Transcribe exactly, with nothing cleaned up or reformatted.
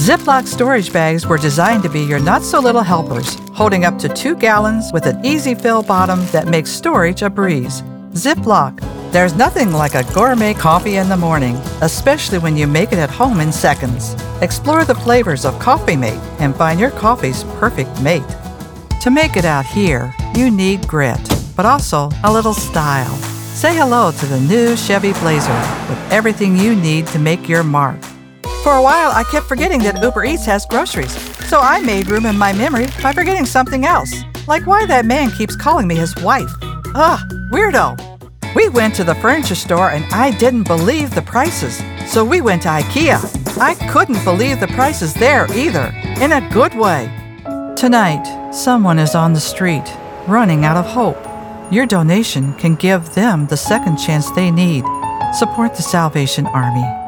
Ziploc storage bags were designed to be your not-so-little helpers, holding up to two gallons with an easy-fill bottom that makes storage a breeze. Ziploc. There's nothing like a gourmet coffee in the morning, especially when you make it at home in seconds. Explore the flavors of Coffee Mate and find your coffee's perfect mate. To make it out here, you need grit, but also a little style. Say hello to the new Chevy Blazer with everything you need to make your mark. For a while, I kept forgetting that Uber Eats has groceries, so I made room in my memory by forgetting something else, like why that man keeps calling me his wife. Ugh, weirdo. We went to the furniture store and I didn't believe the prices, so we went to IKEA. I couldn't believe the prices there either, in a good way. Tonight, someone is on the street, running out of hope. Your donation can give them the second chance they need. Support the Salvation Army.